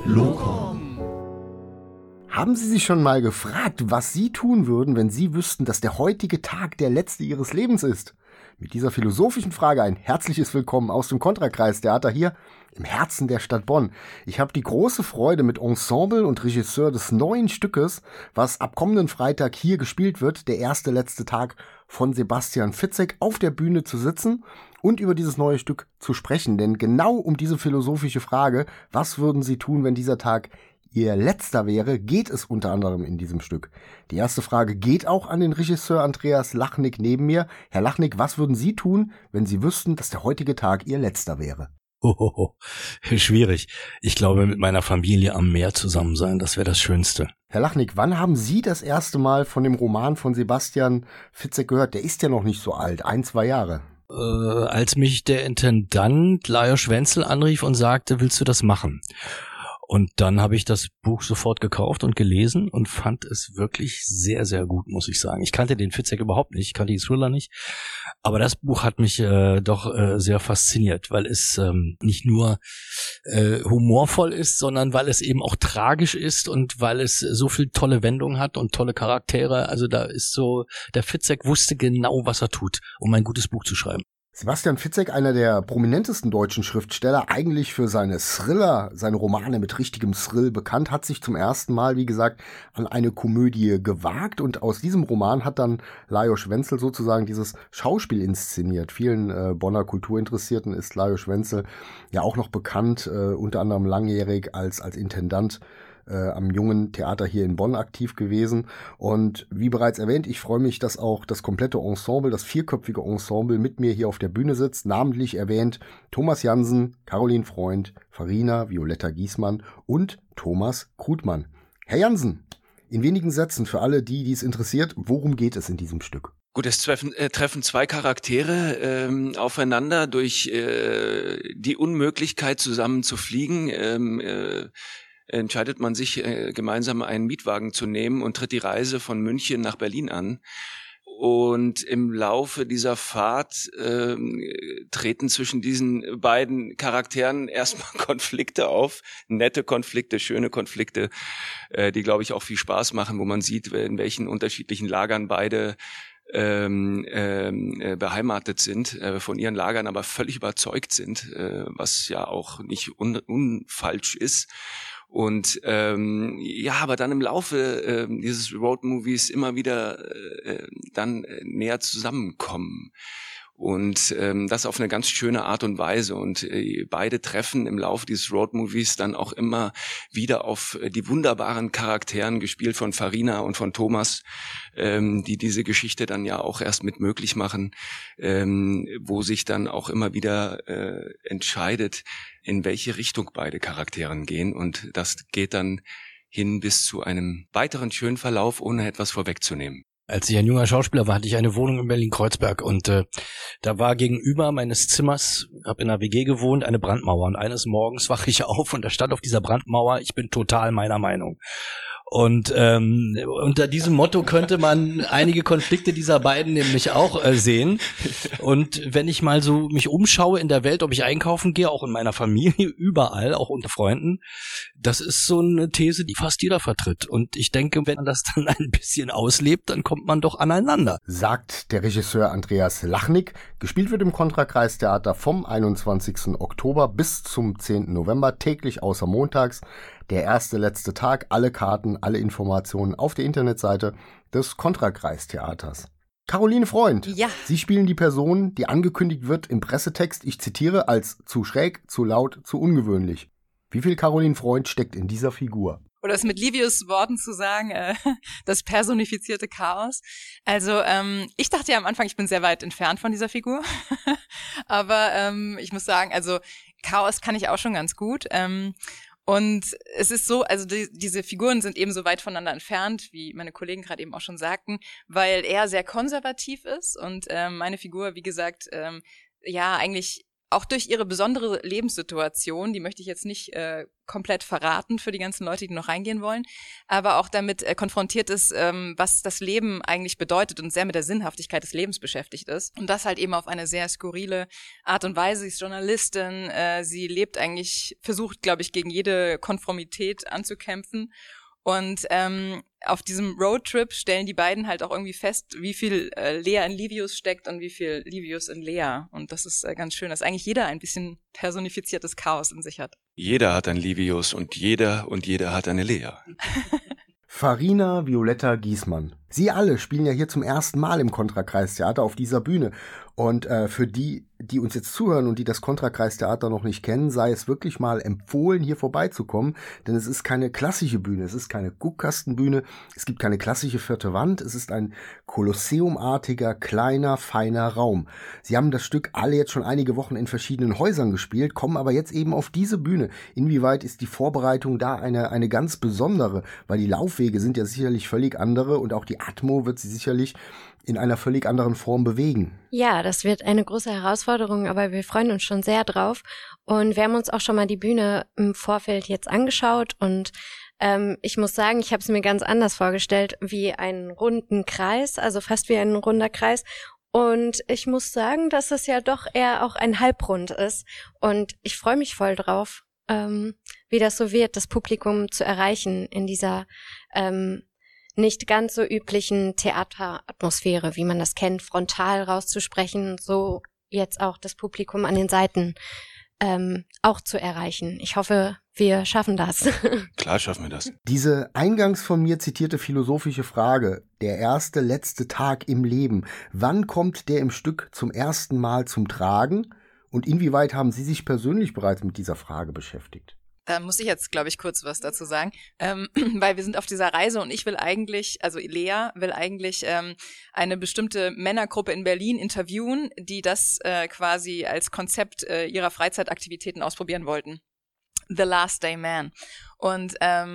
Lokon. Haben Sie sich schon mal gefragt, was Sie tun würden, wenn Sie wüssten, dass der heutige Tag der letzte Ihres Lebens ist? Mit dieser philosophischen Frage ein herzliches Willkommen aus dem Kontrakreistheater hier im Herzen der Stadt Bonn. Ich habe die große Freude, mit Ensemble und Regisseur des neuen Stückes, was ab kommenden Freitag hier gespielt wird, der erste letzte Tag von Sebastian Fitzek, auf der Bühne zu sitzen und über dieses neue Stück zu sprechen. Denn genau um diese philosophische Frage, was würden Sie tun, wenn dieser Tag Ihr letzter wäre, geht es unter anderem in diesem Stück. Die erste Frage geht auch an den Regisseur Andreas Lachnick neben mir. Herr Lachnick, was würden Sie tun, wenn Sie wüssten, dass der heutige Tag Ihr letzter wäre? Schwierig. Ich glaube, mit meiner Familie am Meer zusammen sein, das wäre das Schönste. Herr Lachnick, wann haben Sie das erste Mal von dem Roman von Sebastian Fitzek gehört? Der ist ja noch nicht so alt, 1-2 Jahre. Als mich der Intendant Lajos Wenzel anrief und sagte, willst du das machen? Und dann habe ich das Buch sofort gekauft und gelesen und fand es wirklich sehr, sehr gut, muss ich sagen. Ich kannte den Fitzek überhaupt nicht, ich kannte die Thriller nicht, aber das Buch hat mich doch sehr fasziniert, weil es nicht nur humorvoll ist, sondern weil es eben auch tragisch ist und weil es so viel tolle Wendungen hat und tolle Charaktere. Also da ist so, der Fitzek wusste genau, was er tut, um ein gutes Buch zu schreiben. Sebastian Fitzek, einer der prominentesten deutschen Schriftsteller, eigentlich für seine Thriller, seine Romane mit richtigem Thrill bekannt, hat sich zum ersten Mal, wie gesagt, an eine Komödie gewagt und aus diesem Roman hat dann Lajos Wenzel sozusagen dieses Schauspiel inszeniert. Vielen Bonner Kulturinteressierten ist Lajos Wenzel ja auch noch bekannt, unter anderem langjährig als Intendant am Jungen Theater hier in Bonn aktiv gewesen. Und wie bereits erwähnt, ich freue mich, dass auch das komplette Ensemble, das 4-köpfige Ensemble mit mir hier auf der Bühne sitzt. Namentlich erwähnt Thomas Jansen, Caroline Freund, Farina Violetta Giesmann und Thomas Krutmann. Herr Jansen, in wenigen Sätzen für alle, die es interessiert, worum geht es in diesem Stück? Gut, es treffen zwei Charaktere aufeinander durch die Unmöglichkeit, zusammen zu fliegen. Entscheidet man sich, gemeinsam einen Mietwagen zu nehmen und tritt die Reise von München nach Berlin an. Und im Laufe dieser Fahrt treten zwischen diesen beiden Charakteren erstmal Konflikte auf, nette Konflikte, schöne Konflikte, die, glaube ich, auch viel Spaß machen, wo man sieht, in welchen unterschiedlichen Lagern beide beheimatet sind, von ihren Lagern aber völlig überzeugt sind, was ja auch nicht unfalsch ist. Und aber dann im Laufe dieses Roadmovies immer wieder dann näher zusammenkommen. Und das auf eine ganz schöne Art und Weise. Und beide treffen im Laufe dieses Roadmovies dann auch immer wieder auf die wunderbaren Charakteren, gespielt von Farina und von Thomas, die diese Geschichte dann ja auch erst mit möglich machen, wo sich dann auch immer wieder entscheidet, in welche Richtung beide Charakteren gehen. Und das geht dann hin bis zu einem weiteren schönen Verlauf, ohne etwas vorwegzunehmen. Als ich ein junger Schauspieler war, hatte ich eine Wohnung in Berlin-Kreuzberg und da war gegenüber meines Zimmers, habe in einer WG gewohnt, eine Brandmauer. Und eines Morgens wache ich auf und da stand auf dieser Brandmauer, ich bin total meiner Meinung. Und unter diesem Motto könnte man einige Konflikte dieser beiden nämlich auch sehen. Und wenn ich mal so mich umschaue in der Welt, ob ich einkaufen gehe, auch in meiner Familie, überall, auch unter Freunden, das ist so eine These, die fast jeder vertritt. Und ich denke, wenn man das dann ein bisschen auslebt, dann kommt man doch aneinander. Sagt der Regisseur Andreas Lachnick. Gespielt wird im Kontrakreistheater vom 21. Oktober bis zum 10. November, täglich außer montags. Der erste, letzte Tag, alle Karten, alle Informationen auf der Internetseite des Kontrakreistheaters. Caroline Freund, ja. Sie spielen die Person, die angekündigt wird im Pressetext, ich zitiere, als zu schräg, zu laut, zu ungewöhnlich. Wie viel Caroline Freund steckt in dieser Figur? Oder es mit Livius Worten zu sagen, das personifizierte Chaos. Also ich dachte ja am Anfang, ich bin sehr weit entfernt von dieser Figur. Aber ich muss sagen, also Chaos kann ich auch schon ganz gut. Und es ist so, also diese Figuren sind eben so weit voneinander entfernt, wie meine Kollegen gerade eben auch schon sagten, weil er sehr konservativ ist und meine Figur, wie gesagt, eigentlich auch durch ihre besondere Lebenssituation, die möchte ich jetzt nicht komplett verraten für die ganzen Leute, die noch reingehen wollen, aber auch damit konfrontiert ist, was das Leben eigentlich bedeutet und sehr mit der Sinnhaftigkeit des Lebens beschäftigt ist. Und das halt eben auf eine sehr skurrile Art und Weise. Sie ist Journalistin, sie lebt eigentlich, versucht, glaube ich, gegen jede Konformität anzukämpfen. Und auf diesem Roadtrip stellen die beiden halt auch irgendwie fest, wie viel Lea in Livius steckt und wie viel Livius in Lea. Und das ist ganz schön, dass eigentlich jeder ein bisschen personifiziertes Chaos in sich hat. Jeder hat ein Livius und jeder hat eine Lea. Farina Violetta Giesmann. Sie alle spielen ja hier zum ersten Mal im Kontrakreistheater auf dieser Bühne. Und für die uns jetzt zuhören und die das Kontrakreistheater noch nicht kennen, sei es wirklich mal empfohlen, hier vorbeizukommen. Denn es ist keine klassische Bühne, es ist keine Guckkastenbühne, es gibt keine klassische vierte Wand, es ist ein kolosseumartiger, kleiner, feiner Raum. Sie haben das Stück alle jetzt schon einige Wochen in verschiedenen Häusern gespielt, kommen aber jetzt eben auf diese Bühne. Inwieweit ist die Vorbereitung da eine ganz besondere? Weil die Laufwege sind ja sicherlich völlig andere und auch die Atmo wird sie sicherlich in einer völlig anderen Form bewegen. Ja, das wird eine große Herausforderung, aber wir freuen uns schon sehr drauf. Und wir haben uns auch schon mal die Bühne im Vorfeld jetzt angeschaut und ich muss sagen, ich habe es mir ganz anders vorgestellt, wie einen runden Kreis, also fast wie ein runder Kreis. Und ich muss sagen, dass es ja doch eher auch ein Halbrund ist. Und ich freue mich voll drauf, wie das so wird, das Publikum zu erreichen in dieser nicht ganz so üblichen Theateratmosphäre, wie man das kennt, frontal rauszusprechen, so jetzt auch das Publikum an den Seiten auch zu erreichen. Ich hoffe, wir schaffen das. Klar schaffen wir das. Diese eingangs von mir zitierte philosophische Frage, der erste, letzte Tag im Leben, wann kommt der im Stück zum ersten Mal zum Tragen? Und inwieweit haben Sie sich persönlich bereits mit dieser Frage beschäftigt? Da muss ich jetzt, glaube ich, kurz was dazu sagen, weil wir sind auf dieser Reise und ich will eigentlich, also Lea will eigentlich eine bestimmte Männergruppe in Berlin interviewen, die das quasi als Konzept ihrer Freizeitaktivitäten ausprobieren wollten. The Last Day Man. Und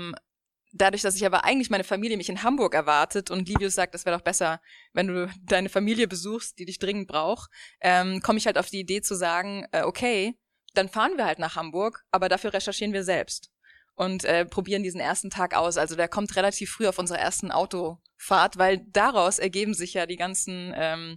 dadurch, dass ich aber eigentlich meine Familie mich in Hamburg erwartet und Livius sagt, das wäre doch besser, wenn du deine Familie besuchst, die dich dringend braucht, komme ich halt auf die Idee zu sagen, okay, dann fahren wir halt nach Hamburg, aber dafür recherchieren wir selbst und probieren diesen ersten Tag aus. Also der kommt relativ früh auf unserer ersten Autofahrt, weil daraus ergeben sich ja die ganzen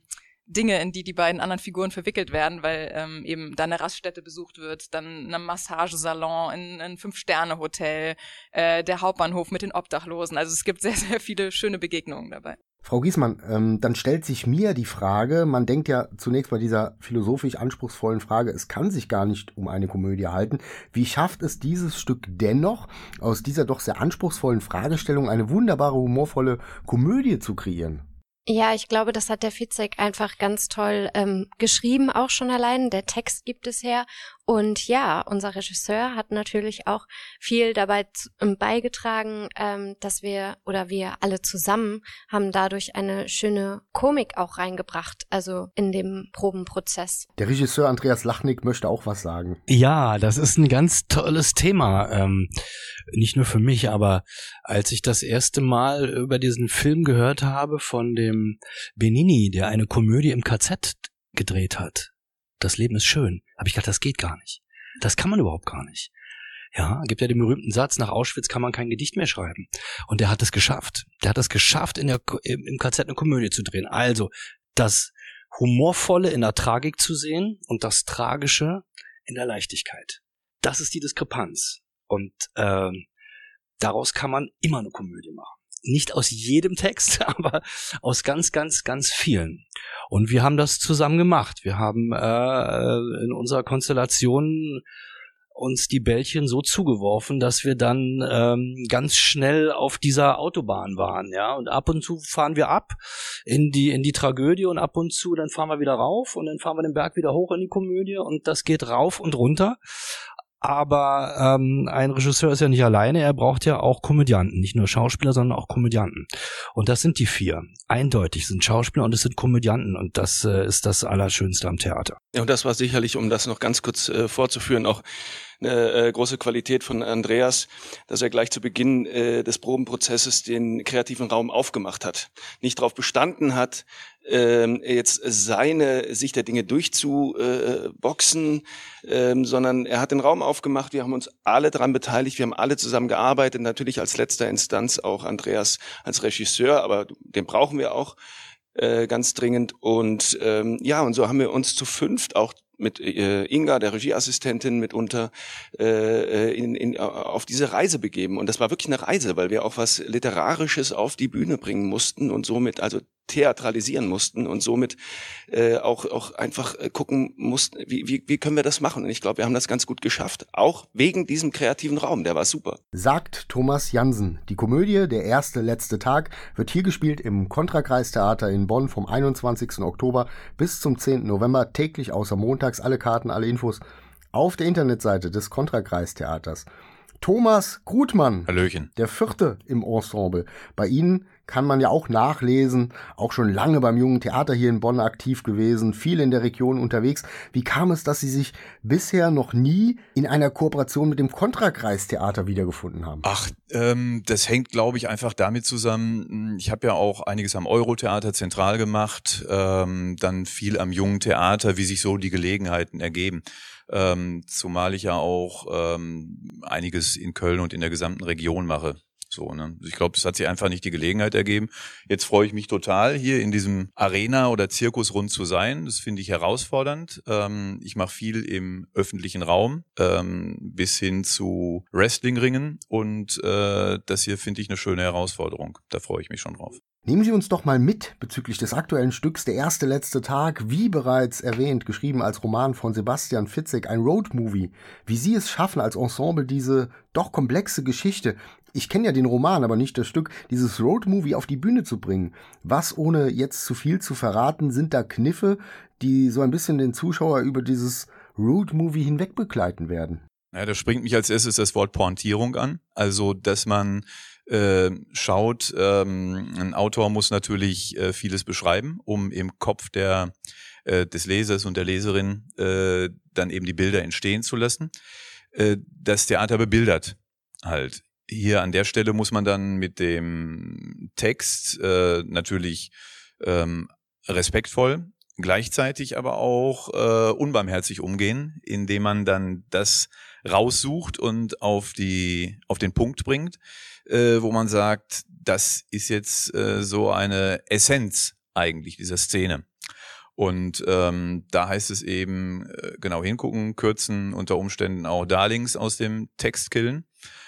Dinge, in die die beiden anderen Figuren verwickelt werden, weil eben da eine Raststätte besucht wird, dann ein Massagesalon, ein 5-Sterne-Hotel, der Hauptbahnhof mit den Obdachlosen. Also es gibt sehr, sehr viele schöne Begegnungen dabei. Frau Giesmann, dann stellt sich mir die Frage, man denkt ja zunächst bei dieser philosophisch anspruchsvollen Frage, es kann sich gar nicht um eine Komödie halten. Wie schafft es dieses Stück dennoch, aus dieser doch sehr anspruchsvollen Fragestellung eine wunderbare, humorvolle Komödie zu kreieren? Ja, ich glaube, das hat der Fitzek einfach ganz toll geschrieben, auch schon allein. Der Text gibt es her. Und ja, unser Regisseur hat natürlich auch viel dabei beigetragen, dass wir alle zusammen haben dadurch eine schöne Komik auch reingebracht, also in dem Probenprozess. Der Regisseur Andreas Lachnick möchte auch was sagen. Ja, das ist ein ganz tolles Thema. Nicht nur für mich, aber als ich das erste Mal über diesen Film gehört habe von dem Benigni, der eine Komödie im KZ gedreht hat, Das Leben ist schön, habe ich gedacht, das geht gar nicht. Das kann man überhaupt gar nicht. Ja, gibt ja den berühmten Satz, nach Auschwitz kann man kein Gedicht mehr schreiben. Und der hat es geschafft. Der hat es geschafft, im KZ eine Komödie zu drehen. Also, das Humorvolle in der Tragik zu sehen und das Tragische in der Leichtigkeit. Das ist die Diskrepanz. Und daraus kann man immer eine Komödie machen. Nicht aus jedem Text, aber aus ganz, ganz, ganz vielen. Und wir haben das zusammen gemacht. Wir haben in unserer Konstellation uns die Bällchen so zugeworfen, dass wir dann ganz schnell auf dieser Autobahn waren, ja. Und ab und zu fahren wir ab in die Tragödie und ab und zu dann fahren wir wieder rauf und dann fahren wir den Berg wieder hoch in die Komödie und das geht rauf und runter. Aber ein Regisseur ist ja nicht alleine, er braucht ja auch Komödianten, nicht nur Schauspieler, sondern auch Komödianten. Und das sind die 4. Eindeutig sind Schauspieler und es sind Komödianten und das ist das Allerschönste am Theater. Ja, und das war sicherlich, um das noch ganz kurz vorzuführen, auch eine große Qualität von Andreas, dass er gleich zu Beginn des Probenprozesses den kreativen Raum aufgemacht hat. Nicht darauf bestanden hat, jetzt seine Sicht der Dinge durchzuboxen, sondern er hat den Raum aufgemacht, wir haben uns alle daran beteiligt, wir haben alle zusammen gearbeitet, natürlich als letzter Instanz auch Andreas als Regisseur, aber den brauchen wir auch ganz dringend. Und und so haben wir uns zu fünft auch mit Inga, der Regieassistentin, mitunter auf diese Reise begeben. Und das war wirklich eine Reise, weil wir auch was Literarisches auf die Bühne bringen mussten und somit also theatralisieren mussten und somit auch einfach gucken mussten, wie können wir das machen. Und ich glaube, wir haben das ganz gut geschafft. Auch wegen diesem kreativen Raum, der war super. Sagt Thomas Jansen. Die Komödie Der erste letzte Tag wird hier gespielt im Kontrakreistheater in Bonn vom 21. Oktober bis zum 10. November, täglich außer montags. Alle Karten, alle Infos auf der Internetseite des Kontrakreistheaters. Thomas Grutmann, Hallöchen. Der vierte im Ensemble. Bei Ihnen kann man ja auch nachlesen, auch schon lange beim Jungen Theater hier in Bonn aktiv gewesen, viel in der Region unterwegs. Wie kam es, dass Sie sich bisher noch nie in einer Kooperation mit dem Kontrakreistheater wiedergefunden haben? Das hängt, glaube ich, einfach damit zusammen. Ich habe ja auch einiges am Eurotheater zentral gemacht, dann viel am Jungen Theater, wie sich so die Gelegenheiten ergeben. Zumal ich ja auch einiges in Köln und in der gesamten Region mache. So, ne? Ich glaube, es hat sich einfach nicht die Gelegenheit ergeben. Jetzt freue ich mich total, hier in diesem Arena- oder Zirkusrund zu sein. Das finde ich herausfordernd. Ich mache viel im öffentlichen Raum, bis hin zu Wrestlingringen. Und das hier finde ich eine schöne Herausforderung. Da freue ich mich schon drauf. Nehmen Sie uns doch mal mit bezüglich des aktuellen Stücks Der erste letzte Tag, wie bereits erwähnt, geschrieben als Roman von Sebastian Fitzek, ein Roadmovie. Wie Sie es schaffen, als Ensemble diese doch komplexe Geschichte, ich kenne ja den Roman, aber nicht das Stück, dieses Roadmovie auf die Bühne zu bringen. Was, ohne jetzt zu viel zu verraten, sind da Kniffe, die so ein bisschen den Zuschauer über dieses Roadmovie hinweg begleiten werden? Ja, da springt mich als erstes das Wort Pointierung an. Also, dass man schaut, ein Autor muss natürlich vieles beschreiben, um im Kopf des Lesers und der Leserin dann eben die Bilder entstehen zu lassen. Das Theater bebildert halt. Hier an der Stelle muss man dann mit dem Text natürlich respektvoll, gleichzeitig aber auch unbarmherzig umgehen, indem man dann das raussucht und auf den Punkt bringt, wo man sagt, das ist jetzt so eine Essenz eigentlich dieser Szene. Und da heißt es eben genau hingucken, kürzen, unter Umständen auch Darlings aus dem Text killen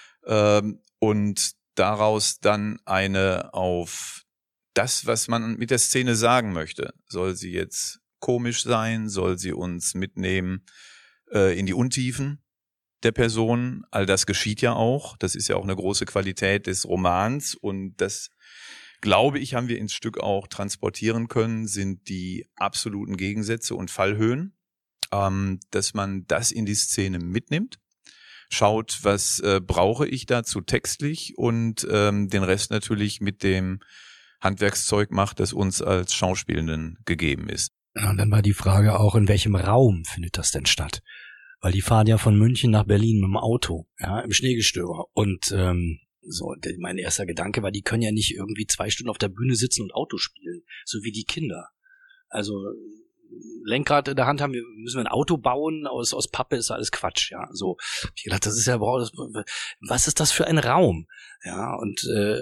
und daraus dann eine auf das, was man mit der Szene sagen möchte. Soll sie jetzt komisch sein? Soll sie uns mitnehmen in die Untiefen der Person? All das geschieht ja auch. Das ist ja auch eine große Qualität des Romans. Und das, glaube ich, haben wir ins Stück auch transportieren können, sind die absoluten Gegensätze und Fallhöhen. Dass man das in die Szene mitnimmt. Schaut, was brauche ich dazu textlich und den Rest natürlich mit dem Handwerkszeug macht, das uns als Schauspielenden gegeben ist. Ja, und dann war die Frage auch, in welchem Raum findet das denn statt? Weil die fahren ja von München nach Berlin mit dem Auto, ja, im Schneegestöber. Und mein erster Gedanke war, die können ja nicht irgendwie 2 Stunden auf der Bühne sitzen und Auto spielen, so wie die Kinder. Also Lenkrad in der Hand haben, müssen wir ein Auto bauen, aus Pappe ist alles Quatsch, ja. So, hab ich gedacht, das ist ja, was ist das für ein Raum? Ja, und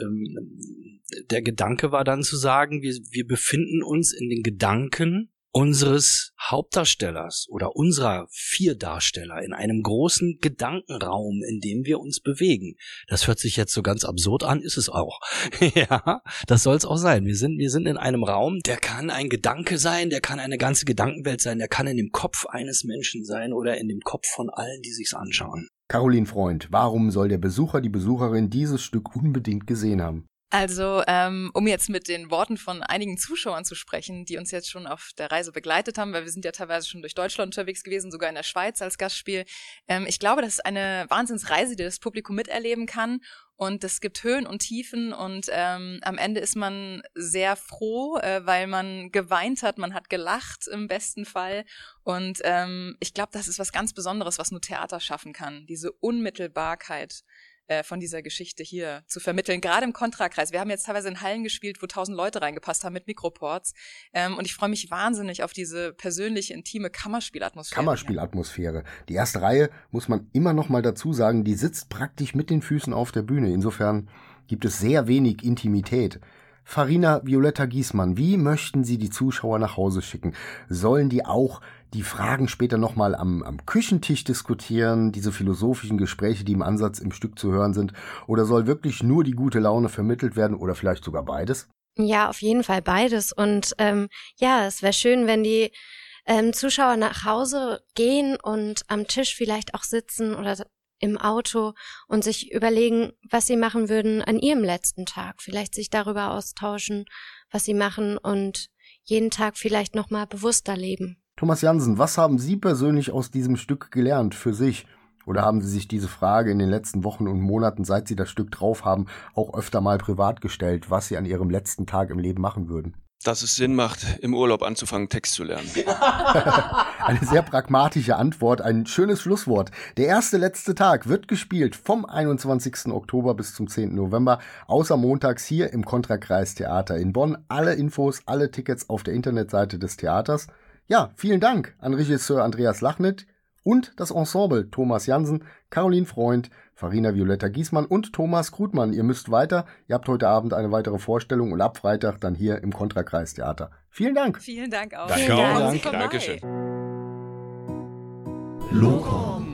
der Gedanke war dann zu sagen, wir befinden uns in den Gedanken unseres Hauptdarstellers oder unserer 4 Darsteller in einem großen Gedankenraum, in dem wir uns bewegen. Das hört sich jetzt so ganz absurd an, ist es auch. Ja, das soll es auch sein. Wir sind in einem Raum, der kann ein Gedanke sein, der kann eine ganze Gedankenwelt sein, der kann in dem Kopf eines Menschen sein oder in dem Kopf von allen, die sich's anschauen. Caroline Freund, warum soll der Besucher, die Besucherin dieses Stück unbedingt gesehen haben? Also, um jetzt mit den Worten von einigen Zuschauern zu sprechen, die uns jetzt schon auf der Reise begleitet haben, weil wir sind ja teilweise schon durch Deutschland unterwegs gewesen, sogar in der Schweiz als Gastspiel. Ich glaube, das ist eine Wahnsinnsreise, die das Publikum miterleben kann. Und es gibt Höhen und Tiefen und am Ende ist man sehr froh, weil man geweint hat, man hat gelacht im besten Fall. Und ich glaube, das ist was ganz Besonderes, was nur Theater schaffen kann, diese Unmittelbarkeit. von dieser Geschichte hier zu vermitteln, gerade im Kontrakreis. Wir haben jetzt teilweise in Hallen gespielt, wo 1000 Leute reingepasst haben mit Mikroports. Und ich freue mich wahnsinnig auf diese persönliche, intime Kammerspielatmosphäre. Die erste Reihe, muss man immer noch mal dazu sagen, die sitzt praktisch mit den Füßen auf der Bühne. Insofern gibt es sehr wenig Intimität. Farina Violetta Giesmann, wie möchten Sie die Zuschauer nach Hause schicken? Sollen die auch die Fragen später nochmal am Küchentisch diskutieren, diese philosophischen Gespräche, die im Ansatz im Stück zu hören sind? Oder soll wirklich nur die gute Laune vermittelt werden oder vielleicht sogar beides? Ja, auf jeden Fall beides. Und es wäre schön, wenn die Zuschauer nach Hause gehen und am Tisch vielleicht auch sitzen oder im Auto und sich überlegen, was sie machen würden an ihrem letzten Tag. Vielleicht sich darüber austauschen, was sie machen und jeden Tag vielleicht nochmal bewusster leben. Thomas Jansen, was haben Sie persönlich aus diesem Stück gelernt für sich? Oder haben Sie sich diese Frage in den letzten Wochen und Monaten, seit Sie das Stück drauf haben, auch öfter mal privat gestellt, was Sie an Ihrem letzten Tag im Leben machen würden? Dass es Sinn macht, im Urlaub anzufangen, Text zu lernen. Eine sehr pragmatische Antwort, ein schönes Schlusswort. Der erste letzte Tag wird gespielt vom 21. Oktober bis zum 10. November, außer montags hier im Kontrakreis Theater in Bonn. Alle Infos, alle Tickets auf der Internetseite des Theaters. Ja, vielen Dank an Regisseur Andreas Lachnit und das Ensemble Thomas Jansen, Caroline Freund, Farina Violetta Giesmann und Thomas Krutmann. Ihr müsst weiter. Ihr habt heute Abend eine weitere Vorstellung und ab Freitag dann hier im Kontrakreis Theater. Vielen Dank. Vielen Dank auch. Danke auch. Dankeschön. Lokon.